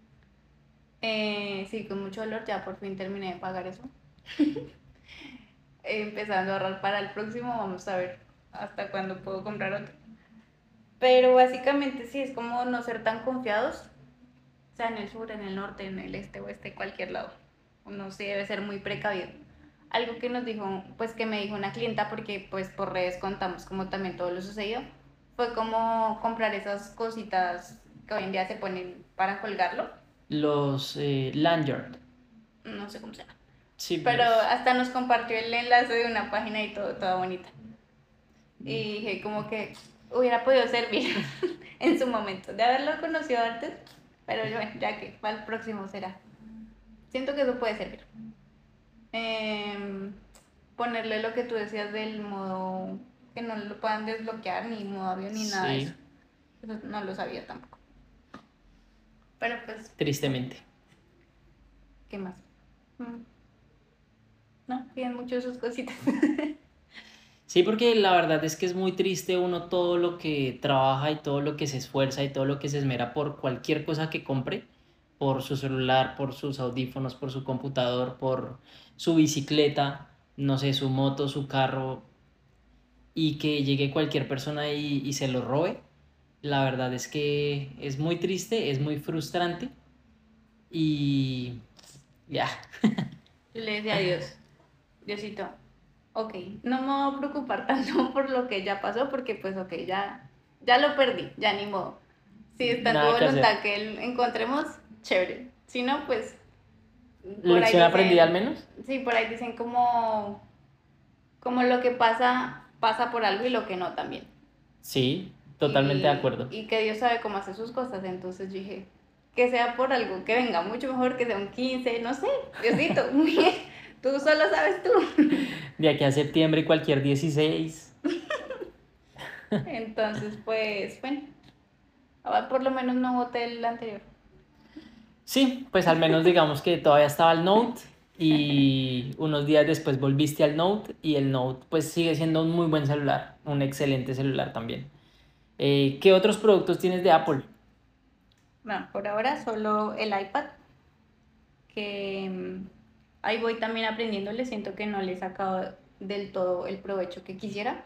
Eh, sí, con mucho dolor ya por fin terminé de pagar eso. Empezando a ahorrar para el próximo, vamos a ver hasta cuándo puedo comprar otro. Pero básicamente sí, es como no ser tan confiados, o sea, en el sur, en el norte, en el este, oeste, cualquier lado. Uno sí debe ser muy precavido. Algo que nos dijo, pues que me dijo una clienta, porque pues por redes contamos como también todo lo sucedido, fue como comprar esas cositas que hoy en día se ponen para colgarlo. Los eh, lanyard. No sé cómo se llama. Sí, Pero los... hasta nos compartió el enlace de una página y todo, toda bonita. Y dije como que hubiera podido servir en su momento, de haberlo conocido antes, pero bueno, ya que para el próximo será. Siento que eso puede servir. Eh, ponerle lo que tú decías del modo que no lo puedan desbloquear, ni modo avión, ni nada de Sí, eso. Eso no lo sabía tampoco. Pero pues, tristemente. ¿qué más? Mm, No, piden mucho sus cositas. Sí, porque la verdad es que es muy triste uno todo lo que trabaja y todo lo que se esfuerza y todo lo que se esmera por cualquier cosa que compre, por su celular, por sus audífonos, por su computador, por su bicicleta, no sé, su moto, su carro, y que llegue cualquier persona y, y se lo robe. La verdad es que es muy triste, es muy frustrante y ya. Yo le decía a Dios, Diosito, ok, no me voy a preocupar tanto por lo que ya pasó, porque pues ok, ya, ya lo perdí, ya ni modo. Si está en tu Nada que hacer. voluntad que él encontremos, chévere. Si no, pues por ahí ¿Lección aprendida al dicen, menos? sí, por ahí dicen como, como lo que pasa, pasa por algo y lo que no también. Sí, totalmente de Y, acuerdo. y que Dios sabe cómo hace sus cosas, entonces yo dije, que sea por algo, que venga mucho mejor que sea un quince, no sé, Diosito, tú solo sabes tú. De aquí a septiembre, cualquier dieciséis. Entonces, pues, bueno, ah, por lo menos no voté el anterior. Sí, pues al menos digamos que todavía estaba el Note y unos días después volviste al Note y el Note pues sigue siendo un muy buen celular, un excelente celular también. Eh, ¿qué otros productos tienes de Apple? Bueno, por ahora solo el iPad, que mm, ahí voy también aprendiéndole, siento que no le he sacado del todo el provecho que quisiera.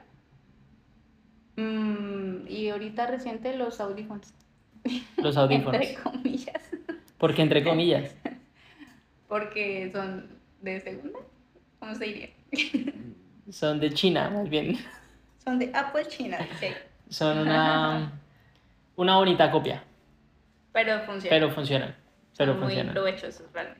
Mm, y ahorita reciente los audífonos, Los entre audífonos. comillas, Porque entre comillas, porque son de segunda, ¿cómo se diría? son de China, más bien. Son de Apple China, dice. Son una, una bonita copia, Pero funcionan, pero funcionan. Pero son muy funcionan. provechosos realmente.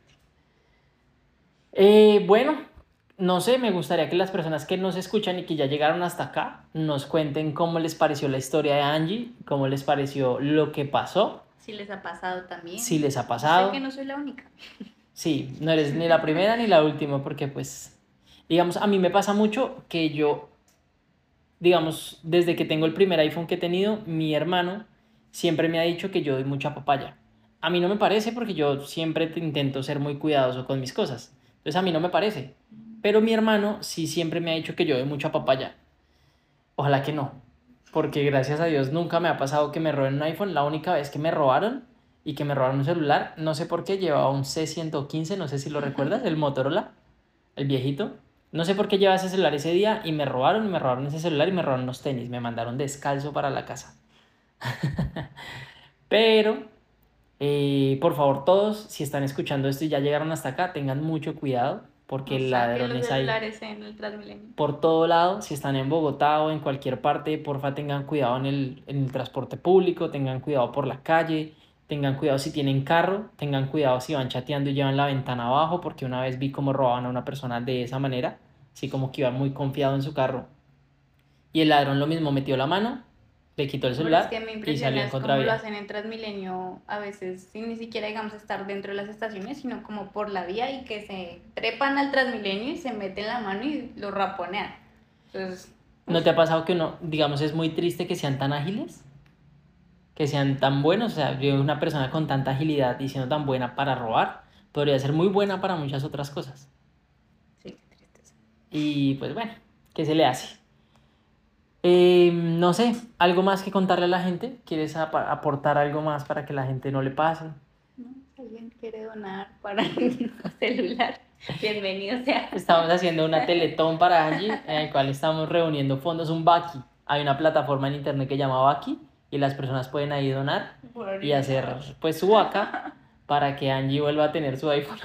Eh, bueno, no sé, me gustaría que las personas que nos escuchan y que ya llegaron hasta acá nos cuenten cómo les pareció la historia de Angie, cómo les pareció lo que pasó, Si les ha pasado también. si les ha Sé pasado. que no soy la única. Sí, no eres ni la primera ni la última, porque pues, digamos, a mí me pasa mucho que yo digamos, desde que tengo el primer iPhone que he tenido, mi hermano siempre me ha dicho que yo doy mucha papaya. A mí no me parece porque yo siempre te- intento ser muy cuidadoso con mis cosas. Entonces a mí no me parece. Pero mi hermano sí siempre me ha dicho que yo doy mucha papaya. Ojalá que no, porque gracias a Dios nunca me ha pasado que me roben un iPhone. La única vez que me robaron y que me robaron un celular, no sé por qué, llevaba un C ciento quince, no sé si lo recuerdas, el Motorola, el viejito. No sé por qué llevaba ese celular ese día y me robaron, y me robaron ese celular y me robaron los tenis, me mandaron descalzo para la casa. Pero, eh, por favor, todos, si están escuchando esto y ya llegaron hasta acá, tengan mucho cuidado porque No saquen los ladrones hay celulares en el Transmilenio. por todo lado. Si están en Bogotá o en cualquier parte, porfa tengan cuidado en el, en el transporte público, tengan cuidado por la calle, tengan cuidado si tienen carro, tengan cuidado si van chateando y llevan la ventana abajo, porque una vez vi cómo robaban a una persona de esa manera, así como que iba muy confiado en su carro. Y el ladrón lo mismo, metió la mano, le quitó el Pero es que celular me y salió impresiona en es cómo lo contravía. hacen en Transmilenio a veces sin ni siquiera, digamos, estar dentro de las estaciones, sino como por la vía y que se trepan al Transmilenio y se meten la mano y lo raponean. Entonces, ¿No uf, te ha pasado que uno, digamos, es muy triste que sean tan ágiles? Que sean tan buenos, o sea, yo una persona con tanta agilidad y siendo tan buena para robar, podría ser muy buena para muchas otras cosas. sí, qué tristeza. Y pues bueno, ¿qué se le hace? Eh, no sé, ¿algo más que contarle a la gente? ¿Quieres apa- aportar algo más para que la gente no le pase? ¿No? Si alguien quiere donar para un celular, bienvenido sea. Estamos haciendo una teletón para Angie, en el cual estamos reuniendo fondos, un Baki. Hay una plataforma en internet que se llama Baki y las personas pueden ahí donar y hacer Pobrecita. pues su vaca para que Angie vuelva a tener su iPhone.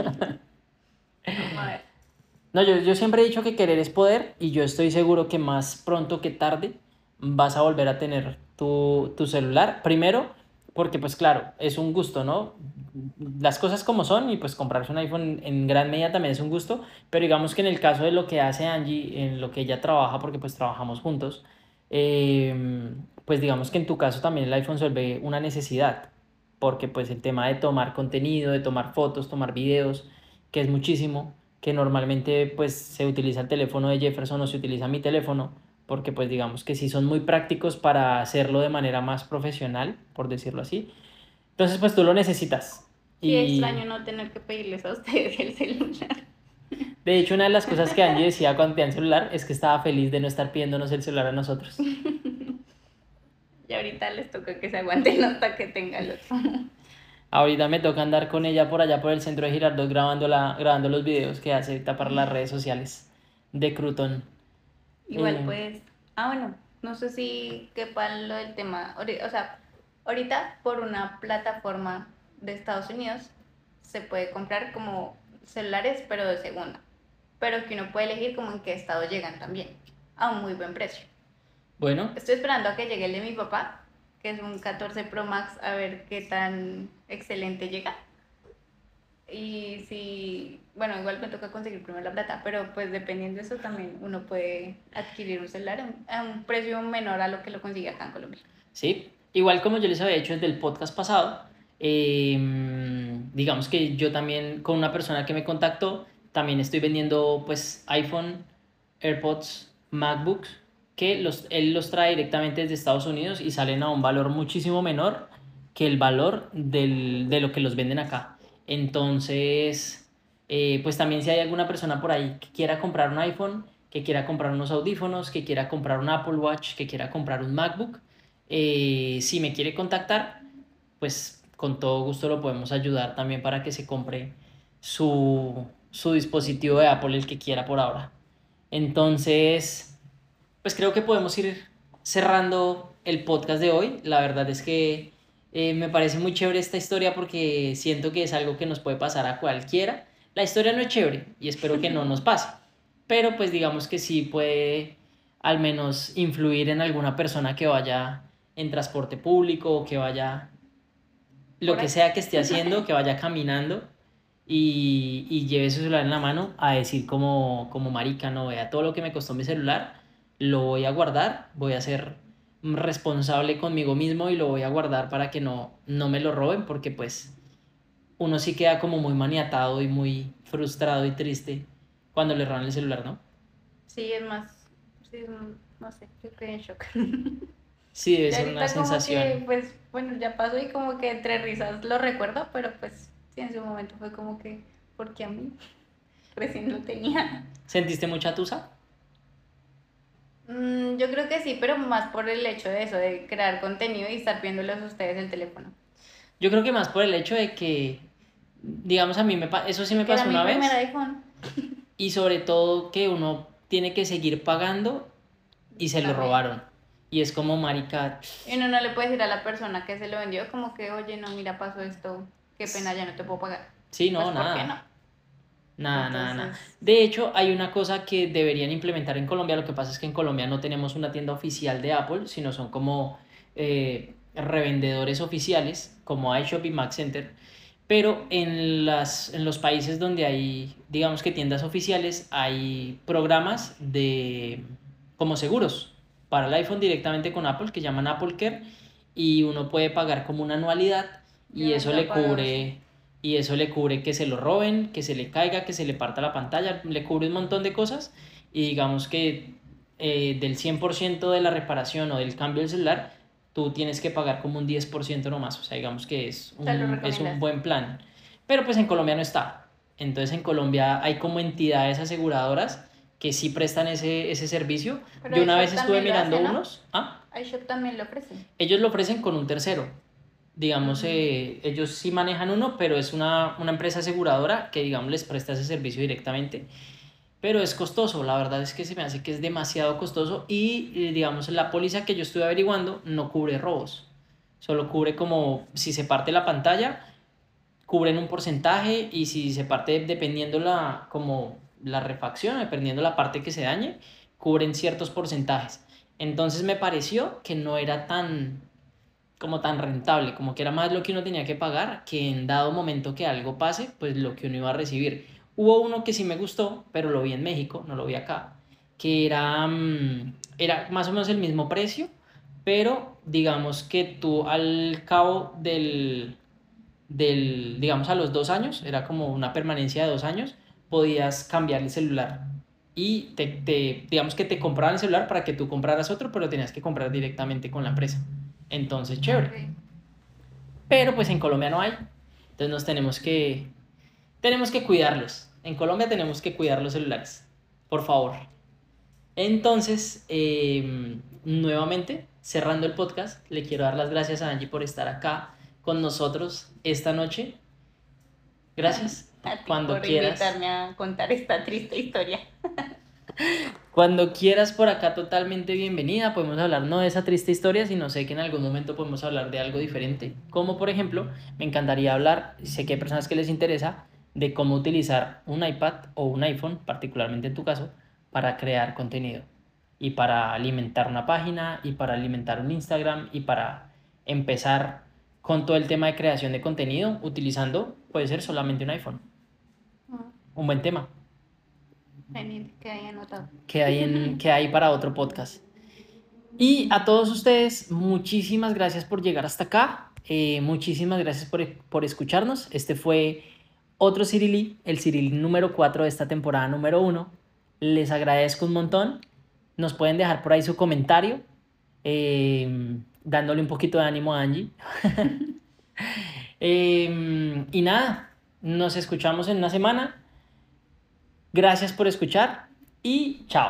Vamos a ver. No, yo, yo siempre he dicho que querer es poder y yo estoy seguro que más pronto que tarde vas a volver a tener tu, tu celular. Primero, porque pues claro, es un gusto, ¿no? Las cosas como son y pues comprarse un iPhone en gran medida también es un gusto, pero digamos que en el caso de lo que hace Angie, en lo que ella trabaja, porque pues trabajamos juntos, eh, pues digamos que en tu caso también el iPhone se vuelve una necesidad, porque pues el tema de tomar contenido, de tomar fotos, tomar videos, que es muchísimo que normalmente pues se utiliza el teléfono de Jefferson o se utiliza mi teléfono, porque pues digamos que sí son muy prácticos para hacerlo de manera más profesional, por decirlo así. Entonces pues tú lo necesitas. Sí, Y extraño no tener que pedirles a ustedes el celular. de hecho una de las cosas que Angie decía cuando tenía el celular es que estaba feliz de no estar pidiéndonos el celular a nosotros. Y ahorita les toca que se aguanten hasta que tengan el otro. Ahorita me toca andar con ella por allá por el centro de Girardot grabando, la, grabando los videos que hace ahorita para las redes sociales de Crouton. Igual Eh, pues, ah bueno, no sé si quepan lo del tema, ori- o sea, ahorita por una plataforma de Estados Unidos se puede comprar como celulares pero de segunda, pero que uno puede elegir como en qué estado llegan también, a un muy buen precio. bueno, Estoy esperando a que llegue el de mi papá, que es un catorce Pro Max, a ver qué tan excelente llega. Y si, bueno, igual me toca conseguir primero la plata, pero pues dependiendo de eso también uno puede adquirir un celular a un, a un precio menor a lo que lo consigue acá en Colombia. sí, igual como yo les había dicho desde el podcast pasado, eh, digamos que yo también con una persona que me contactó, también estoy vendiendo pues iPhone, AirPods, MacBooks, que los, él los trae directamente desde Estados Unidos y salen a un valor muchísimo menor que el valor del, de lo que los venden acá. Entonces, eh, pues también si hay alguna persona por ahí que quiera comprar un iPhone, que quiera comprar unos audífonos, que quiera comprar un Apple Watch, que quiera comprar un MacBook, eh, si me quiere contactar, pues con todo gusto lo podemos ayudar también para que se compre su, su dispositivo de Apple, el que quiera por ahora. Entonces, pues creo que podemos ir cerrando el podcast de hoy. La verdad es que eh, me parece muy chévere esta historia porque siento que es algo que nos puede pasar a cualquiera. La historia no es chévere y espero que no nos pase, pero pues digamos que sí puede al menos influir en alguna persona que vaya en transporte público o que vaya lo Por que ahí. sea que esté haciendo, que vaya caminando y, y lleve su celular en la mano a decir como, como marica, no vea todo lo que me costó mi celular, lo voy a guardar, voy a ser responsable conmigo mismo y lo voy a guardar para que no, no me lo roben, porque pues uno sí queda como muy maniatado y muy frustrado y triste cuando le roban el celular, ¿no? Sí, es más, sí, es no sé, yo quedé en shock. Sí, debe Y ser una ahorita como sensación. que, pues, bueno, ya pasó y como que entre risas lo recuerdo, pero pues sí, en su momento fue como que, ¿por qué a mí? Recién lo tenía. ¿Sentiste mucha tusa? Mm, yo creo que sí, pero más por el hecho de eso, de crear contenido y estar viéndolos a ustedes el teléfono. Yo creo que más por el hecho de que, digamos, a mí me pa- eso sí me Que era pasó mi una primer vez, iPhone y sobre todo que uno tiene que seguir pagando y se lo también. robaron. Y es como, marica, Y uno no le puede decir a la persona que se lo vendió como que, oye, no, mira, pasó esto, qué pena, ya no te puedo pagar. sí, Pues, no, ¿por qué no? nada, nada, nada, nada. Entonces, De hecho, hay una cosa que deberían implementar en Colombia. Lo que pasa es que en Colombia no tenemos una tienda oficial de Apple, sino son como eh, revendedores oficiales, como iShop y Mac Center. Pero en las, en los países donde hay, digamos que tiendas oficiales, hay programas de, como seguros para el iPhone directamente con Apple, que llaman Apple Care, y uno puede pagar como una anualidad, yo y eso nunca he le pagado eso. cubre, y eso le cubre que se lo roben, que se le caiga, que se le parta la pantalla, le cubre un montón de cosas, y digamos que eh, del cien por ciento de la reparación o del cambio del celular, tú tienes que pagar como un diez por ciento nomás. O sea, digamos que es ¿Te lo un, es un recomiendas? buen plan. Pero pues en Colombia no está. Entonces en Colombia hay como entidades aseguradoras que sí prestan ese, ese servicio. Pero Yo una vez iShop estuve también lo mirando hace, ¿no? unos. Ah, iShop también lo ofrece. ellos lo ofrecen con un tercero. Digamos, Mm, eh, ellos sí manejan uno, pero es una, una empresa aseguradora que, digamos, les presta ese servicio directamente. Pero es costoso, la verdad es que se me hace que es demasiado costoso y, eh, digamos, la póliza que yo estuve averiguando no cubre robos. Solo cubre como si se parte la pantalla, cubren un porcentaje, y si se parte dependiendo la, como la refacción, dependiendo la parte que se dañe, cubren ciertos porcentajes. Entonces me pareció que no era tan como tan rentable, como que era más lo que uno tenía que pagar que en dado momento que algo pase, pues lo que uno iba a recibir. Hubo uno que sí me gustó, pero lo vi en México, no lo vi acá, que era, mm, era más o menos el mismo precio, pero digamos que tú al cabo del, del, digamos a los dos años, era como una permanencia de dos años, podías cambiar el celular. Y te, te, digamos que te compraban el celular para que tú compraras otro, pero tenías que comprar directamente con la empresa. Entonces, chévere. ok. Pero pues en Colombia no hay. Entonces nos tenemos que, tenemos que cuidarlos. En Colombia tenemos que cuidar los celulares. Por favor. Entonces, eh, nuevamente, cerrando el podcast, le quiero dar las gracias a Angie por estar acá con nosotros esta noche. Gracias. A ti Cuando por quieras. invitarme a contar esta triste historia. Cuando quieras por acá, totalmente bienvenida. Podemos hablar no de esa triste historia, sino sé que en algún momento podemos hablar de algo diferente. Como por ejemplo, me encantaría hablar, sé que hay personas que les interesa, de cómo utilizar un iPad o un iPhone, particularmente en tu caso, para crear contenido. Y para alimentar una página, y para alimentar un Instagram, y para empezar con todo el tema de creación de contenido, utilizando, puede ser solamente un iPhone. Mm, Un buen tema Genial, que haya anotado. que hay, en, que hay para otro podcast. Y a todos ustedes, muchísimas gracias por llegar hasta acá. Eh, muchísimas gracias por, por escucharnos. Este fue otro Cirilí, el Cirilí número cuatro de esta temporada número uno. Les agradezco un montón. Nos pueden dejar por ahí su comentario, eh, dándole un poquito de ánimo a Angie. Eh, y nada, nos escuchamos en una semana. Gracias por escuchar y chao.